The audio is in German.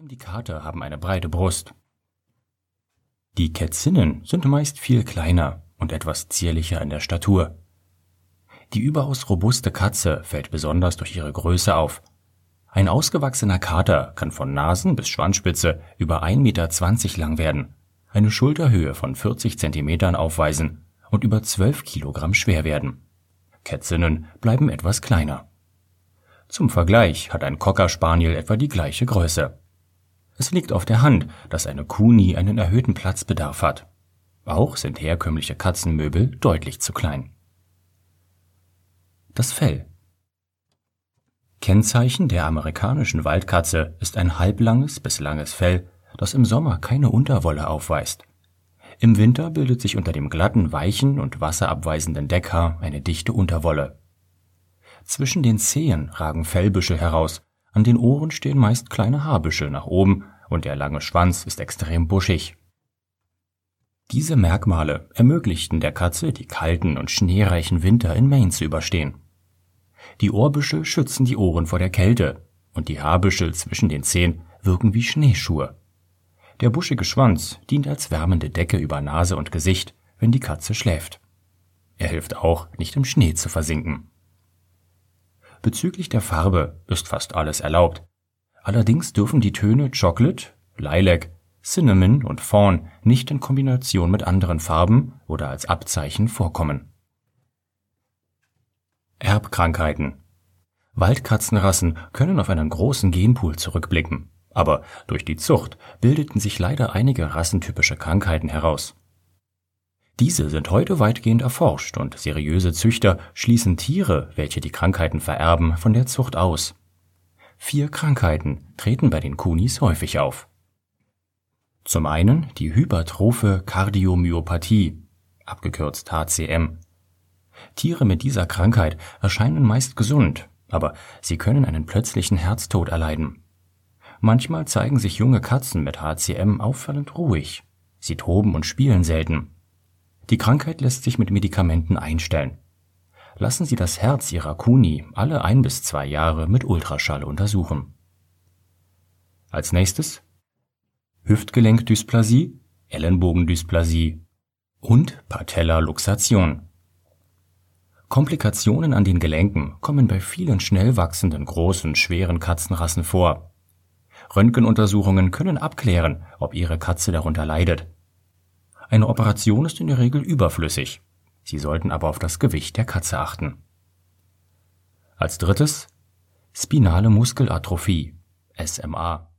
allem die Kater haben eine breite Brust. Die Kätzinnen sind meist viel kleiner und etwas zierlicher in der Statur. Die überaus robuste Katze fällt besonders durch ihre Größe auf. Ein ausgewachsener Kater kann von Nasen- bis Schwanzspitze über 1,20 Meter lang werden, eine Schulterhöhe von 40 Zentimetern aufweisen und über 12 Kilogramm schwer werden. Kätzinnen bleiben etwas kleiner. Zum Vergleich hat ein Cocker Spaniel etwa die gleiche Größe. Es liegt auf der Hand, dass eine Kuni einen erhöhten Platzbedarf hat. Auch sind herkömmliche Katzenmöbel deutlich zu klein. Das Fell. Kennzeichen der amerikanischen Waldkatze ist ein halblanges bis langes Fell, das im Sommer keine Unterwolle aufweist. Im Winter bildet sich unter dem glatten, weichen und wasserabweisenden Deckhaar eine dichte Unterwolle. Zwischen den Zehen ragen Fellbüschel heraus, an den Ohren stehen meist kleine Haarbüschel nach oben und der lange Schwanz ist extrem buschig. Diese Merkmale ermöglichten der Katze, die kalten und schneereichen Winter in Maine zu überstehen. Die Ohrbüschel schützen die Ohren vor der Kälte und die Haarbüschel zwischen den Zehen wirken wie Schneeschuhe. Der buschige Schwanz dient als wärmende Decke über Nase und Gesicht, wenn die Katze schläft. Er hilft auch, nicht im Schnee zu versinken. Bezüglich der Farbe ist fast alles erlaubt. Allerdings dürfen die Töne Chocolate, Lilac, Cinnamon und Fawn nicht in Kombination mit anderen Farben oder als Abzeichen vorkommen. Erbkrankheiten. Waldkatzenrassen können auf einen großen Genpool zurückblicken, aber durch die Zucht bildeten sich leider einige rassentypische Krankheiten heraus. Diese sind heute weitgehend erforscht und seriöse Züchter schließen Tiere, welche die Krankheiten vererben, von der Zucht aus. 4 Krankheiten treten bei den Kunis häufig auf. Zum einen die hypertrophe Kardiomyopathie, abgekürzt HCM. Tiere mit dieser Krankheit erscheinen meist gesund, aber sie können einen plötzlichen Herztod erleiden. Manchmal zeigen sich junge Katzen mit HCM auffallend ruhig. Sie toben und spielen selten. Die Krankheit lässt sich mit Medikamenten einstellen. Lassen Sie das Herz Ihrer Kuni alle 1 bis 2 Jahre mit Ultraschall untersuchen. Als nächstes Hüftgelenkdysplasie, Ellenbogendysplasie und Patellaluxation. Komplikationen an den Gelenken kommen bei vielen schnell wachsenden, großen, schweren Katzenrassen vor. Röntgenuntersuchungen können abklären, ob Ihre Katze darunter leidet. Eine Operation ist in der Regel überflüssig. Sie sollten aber auf das Gewicht der Katze achten. Als drittes Spinale Muskelatrophie, SMA.